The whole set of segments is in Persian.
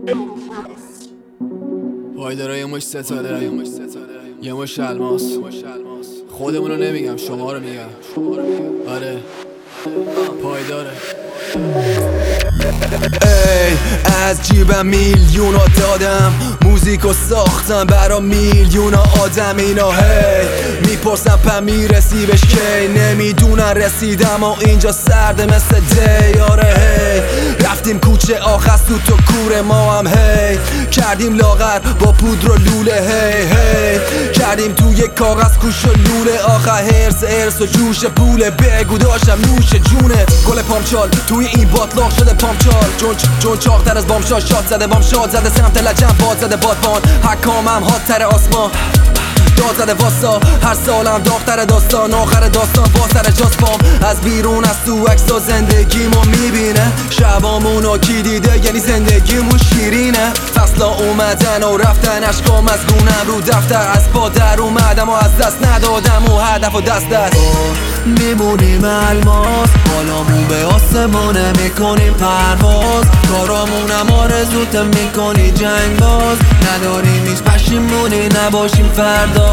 پایدارا یه مش ستاره یه مش الماس خودمونو نمیگم شما رو میگم آره پایداره. ای از جیبم میلیونا دادم، موزیکو ساختم برا میلیونا آدم. اینا هی میپرسم پم میرسی بهش کی، نمیدونن رسیدم و اینجا سرده مثل دی. آره هی رفتیم کوچه آخر سوت و کور ما هم هی کردیم لاغر با پودر و لوله. هی کردیم توی کاغذ کوش و لوله. آخر هرس و جوش پوله بگو داشتم نوش جونه. گل پامچال توی این باطلاق شده پامچال، جون چاق‌تر از بامشا شاد زده بام شاد زده سمت لجم باد زده بادبان. حکامم هاتر آسمان داد زده واسا، هر سالم داغ‌تر داستان آخر داستان با سر جاسپام. از بیرون از تو عکسا زندگیمو میبینه، شبامونو کی دیده یعنی زندگیمون شیرینه. فصلا اومدن و رفتن اشکام از گونم رو دفتر، از پا در اومدم و از دست ندادم و هدف و دست میمونیم الماس، بالامون به آسمونه میکنیم پرواز. کارامونم آرزوت میکنی جنگ باز، نداریم هیچ پشیمونی نباشیم فردا.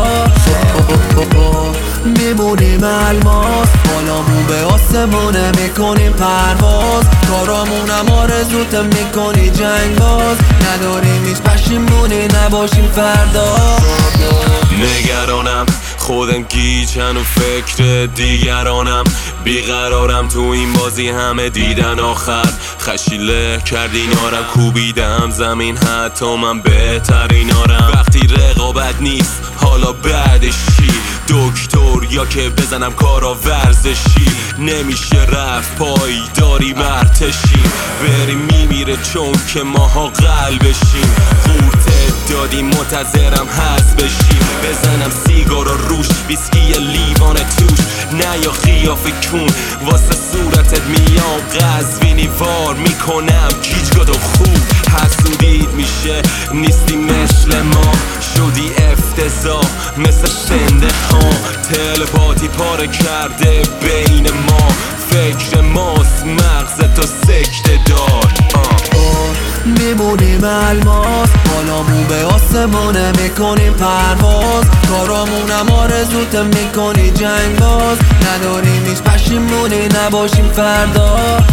میمونیم الماس، بالامون به آسمونه میکنیم پرواز. کارامونم آرزوت میکنی جنگ باز، نداریم هیچ پشیمونی نباشیم فردا. نگرانم خودم گیجن و فکر دیگرانم، بیقرارم تو این بازی همه دیدن آخر. خشیله کردینارم کوبیدم زمین حتی من بهترینارم. وقتی رقابت نیست حالا بعدش چی؟ دکتر یا که بزنم کارا ورزشی؟ نمیشه رفت پایداری مرتشی، بریم میمیره چون که ماها قلبشیم. قورته دادیم منتظرم هست بشیم، بزنم سیگارا روش ویسکی لیوان توش. نه یا خیافه کون واسه صورتت میام قزوینی وار میکنم گیجگاد و خوب. حسودید میشه نیستی مثل ما، شدی افتضاح مثل سنده ها. تلپاتی پاره کرده بین ما، فکر ماست مغز تو سکته دار. میمونیم الماس، بالامون به آسمونه میکنیم پرواز. کارامونم آرزوت میکنی جنگ باز، نداریم هیچ پشیمونی نباشیم فردا.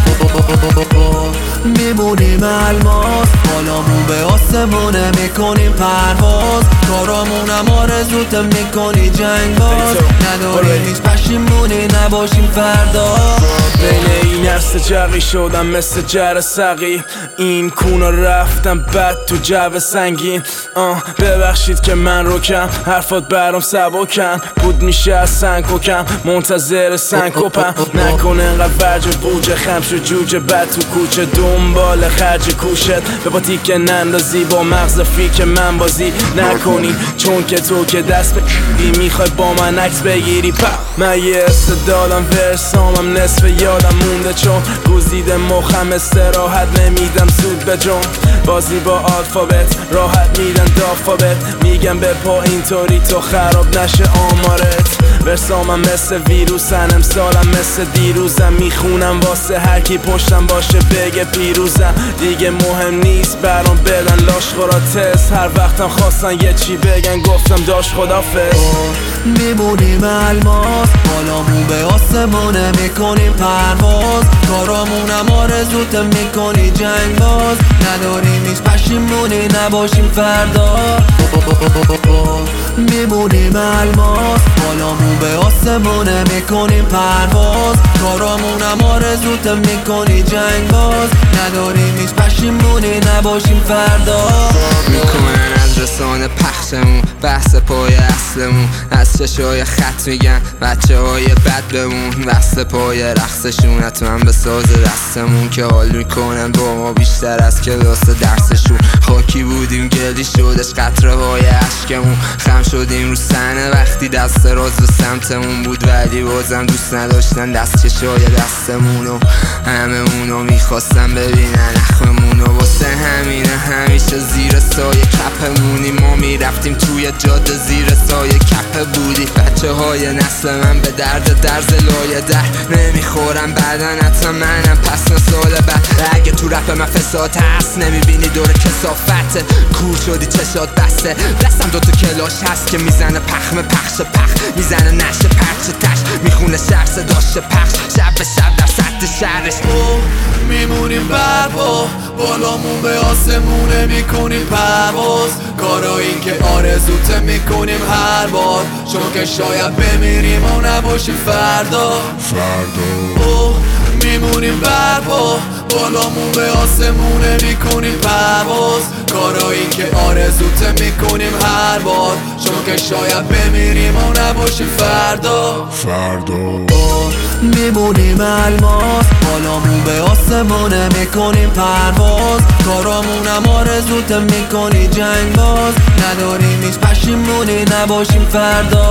میمونیم الماس، بالامون به آسمونه میکنیم پرواز. کارامونم آرزوت میکنی جنگ باز، نداریم هیچ پشیمونی نباشیم فردا. بین این عرصه جقی شدم مثل جر سقی، این کونا رفتم بد تو جو سنگین. ببخشید که من روکم حرفات برام سبکن بود، میشه از سنگ کم منتظر سنگ کپم. نکن انقدر ورج و بوجه خم شو جوجه بد تو کوچه دنبال خرج کوشت. به با تیکه نندازی با مغز فیک من بازی نکنی، چون که تو که دست بگیری میخوای با من عکس بگیری. من یه استدالم ورسامم نصف یادم مونده، چون گزیده مخم استراحت نمیدم زود به جون. بازی با آلفابت راحت میدن دافابت، میگم به پا اینطوری تو خراب نشه آمارت. ورسامم مثل ویروسن امسالم مثل دیروزم، میخونم واسه هر کی پشتم باشه بگه پیروزم. دیگه مهم نیست برام بدن لاشخورا تست، هر وقتم خواستن یه چی بگن گفتم داش خدافظ. میمونیم الماس، بالامون به آسمونه میکنیم پرواز. کارامونم آرزوت میکنی جنگ باز، نداریم هیچ پشیمونی نباشیم فردا. میمونیم الماس، بالامون به آسمونه میکنیم پرواز. کارامونم آرزوت میکنی جنگ باز، نداریم هیچ پشیمونی نباشیم فردا. میکنن از رسانه پخشمون بحث پای اصلمون، از چشای خط میگن بچه های بد بمون. وصل پای رقصشون حتما به ساز دستمون که حال میکنن با ما بیشتر از کلاس درسشون. خاکی بودیم گلی شدش قطره های عشقمون، خم شدیم رو صحنه وقتی دست راز به سمتمون بود، ولی بازم دوست نداشتن دست چشای دستمونو. همه اونو میخواستن ببینن اخممونو، واسه همینه همیشه زیر سایه کپ چپمونی ما میرفتیم توی جاده زیر سایه کپه بودی بچه های نسل من به درز لایه در نمیخورم بعدا حتی منم پس سال بعد اگه تو رپ من فساد هست نمیبینی دور کسافت کور شدی چشات بسته دستم دوتا کلاش هست که میزنه پخم پخش میزنه نشه پرچ تش میخونه شهر صداش پخش شب به شب در سطح شهرش میمونیم برپا بالامون به آسمونه میکنیم پرواز کارایی که آرزوته میکنیم هر بار چون که شاید بمیریم و نباشیم فردا میمونیم برپا بالامون به آسمونه میکنیم پرواز کارایی که آرزوته میکنیم هر بار چون که شاید بمیریم و نباشیم فردا میمونیم الماس بالامون به آسمونه میکنیم پرواز کارامونم آرزوته میکنی جنگ باز نداریم هیچ پشیمونی نباشیم فردا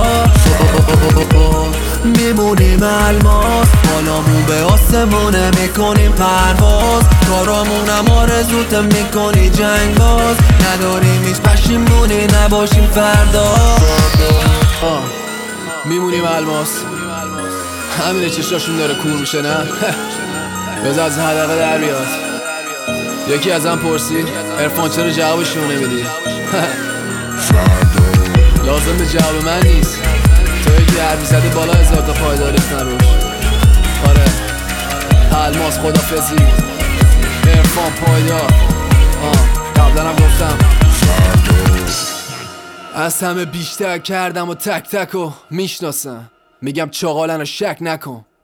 میمونیم الماس بالامون به آسمونه میکنیم پرواز کارامونم آرزوته میکنی جنگ باز نداریم هیچ پشیمونی نباشیم فردا میمونیم الماس همینه چشاشون داره کور میشه نه بذار از حدقه در بیاد یکی ازم پرسید عرفان چرا جوابشون نمیدی لازم به جواب من نیست تو یکی حرفی زده بالا هزار تا پایدار ریختن روش آره الماس خدافظی عرفان پایدار قبلا هم گفتم از همه بیشتر کردم و تک تک و میشناسم میگم چاقالن رو شک نکن